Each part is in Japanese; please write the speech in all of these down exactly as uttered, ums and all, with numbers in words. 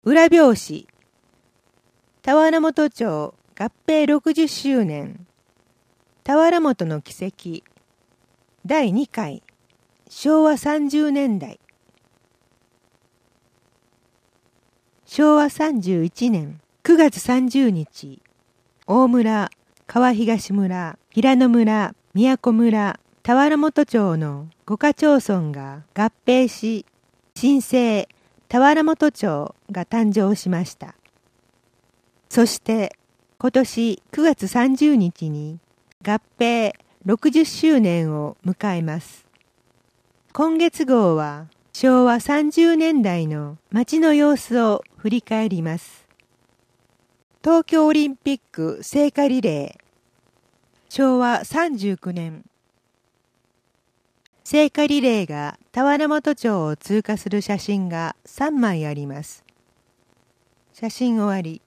裏表紙田原本町合併ろくじゅっしゅうねん田原本の奇跡だいにかいしょうわさんじゅうねんだいしょうわさんじゅういちねんくがつさんじゅうにち大村、川東村、平野村、宮古村、田原本町のごか町村が合併し新生田原本町が誕生しました。そして今年くがつさんじゅうにちに合併ろくじゅっしゅうねんを迎えます。今月号はしょうわさんじゅうねんだいの街の様子を振り返ります。東京オリンピック聖火リレーしょうわさんじゅうきゅうねん聖火リレーが田原本町を通過する写真がさんまいあります。写真終わり。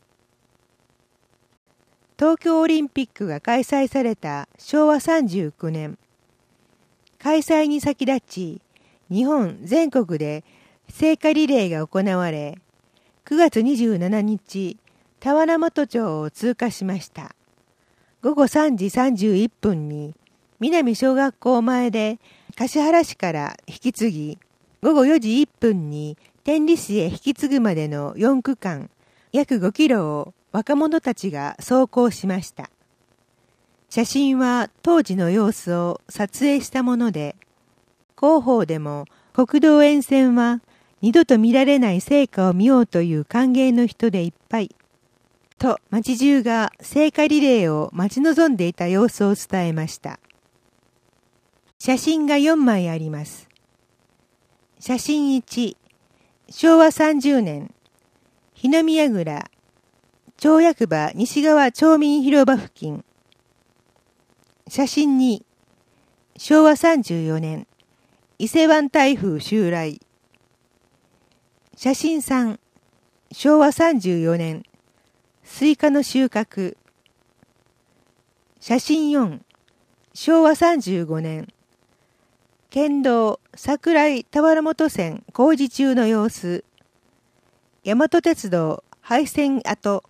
東京オリンピックが開催されたしょうわさんじゅうきゅうねん。開催に先立ち、日本全国で聖火リレーが行われ、くがつにじゅうしちにち、田原本町を通過しました。ごごさんじさんじゅういっぷんに、南小学校前で橿原市から引き継ぎ、ごごよじいっぷんに天理市へ引き継ぐまでのよんくかん、約ごキロを若者たちが走行しました。写真は当時の様子を撮影したもので、広報でも国道沿線は二度と見られない聖火を見ようという歓迎の人でいっぱい。と町中が聖火リレーを待ち望んでいた様子を伝えました。写真がよんまいあります。写真いち、しょうわさんじゅうねん、日の宮蔵、町役場西側町民広場付近。写真に、しょうわさんじゅうよねん、伊勢湾台風襲来。写真さん、しょうわさんじゅうよねん、スイカの収穫。写真よん、しょうわさんじゅうごねん、県道桜井田原本線工事中の様子。大和鉄道廃線跡。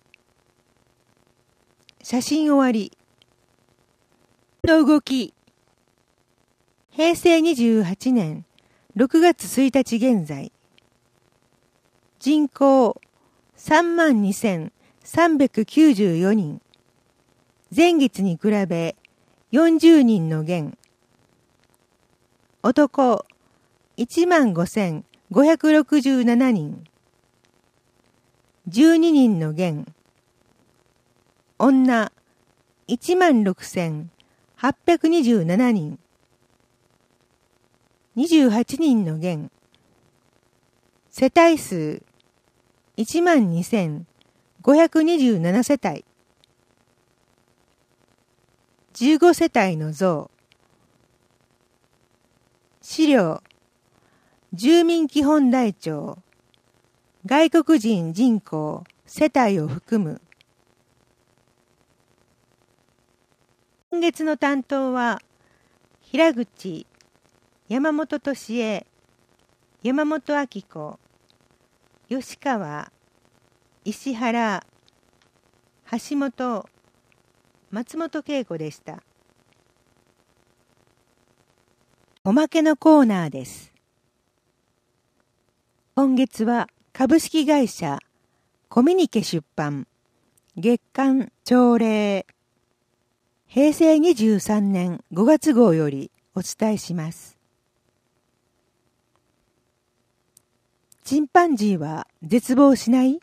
写真終わり。の動き。へいせいにじゅうはちねんろくがつついたち現在。人口 さんまんにせんさんびゃくきゅうじゅうよにん。前月に比べよんじゅうにんの減。男 いちまんごせんごひゃくろくじゅうななにん。じゅうににんの減。女 いちまんろくせんはっぴゃくにじゅうななにん。にじゅうはちにんの減。世帯数 いちまんにせんごひゃくにじゅうなな 世帯。じゅうごせたいの増。資料、住民基本台帳、外国人人口世帯を含む。今月の担当は、平口、山本俊恵、山本明子、吉川、石原、橋本、松本恵子でした。おまけのコーナーです。今月は株式会社コミュニケ出版月刊朝礼へいせいにじゅうさんねんごがつ号よりお伝えします。チンパンジーは絶望しない？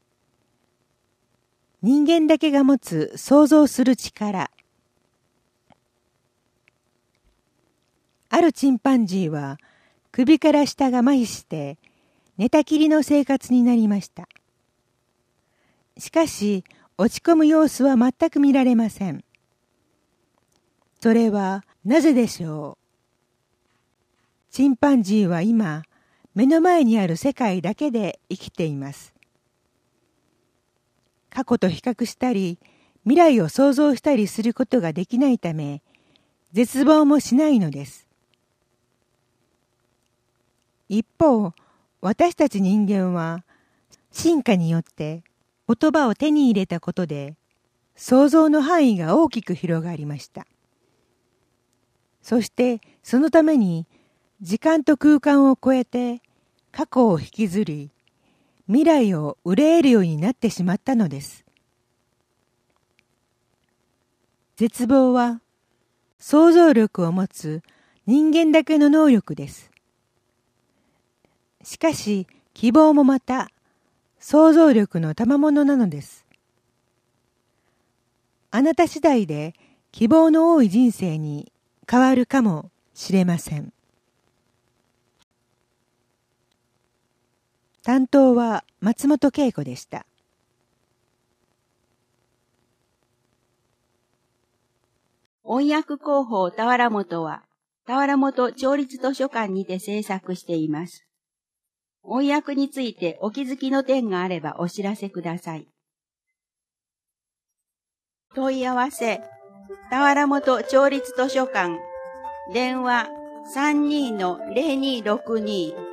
人間だけが持つ想像する力。あるチンパンジーは首から下が麻痺して寝たきりの生活になりました。しかし落ち込む様子は全く見られません。それはなぜでしょう。チンパンジーは今目の前にある世界だけで生きています。過去と比較したり未来を想像したりすることができないため絶望もしないのです。一方、私たち人間は進化によって言葉を手に入れたことで、想像の範囲が大きく広がりました。そしてそのために時間と空間を超えて過去を引きずり、未来を憂えるようになってしまったのです。絶望は想像力を持つ人間だけの能力です。しかし希望もまた想像力の賜物なのです。あなた次第で希望の多い人生に変わるかもしれません。担当は松本恵子でした。 音訳広報田原本は、田原本町立図書館にて制作しています。音訳についてお気づきの点があればお知らせください。問い合わせ、田原本町立図書館、電話 さんにーのぜろにーろくにー。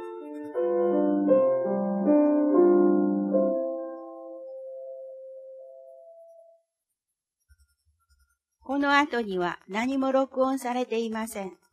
この後には何も録音されていません。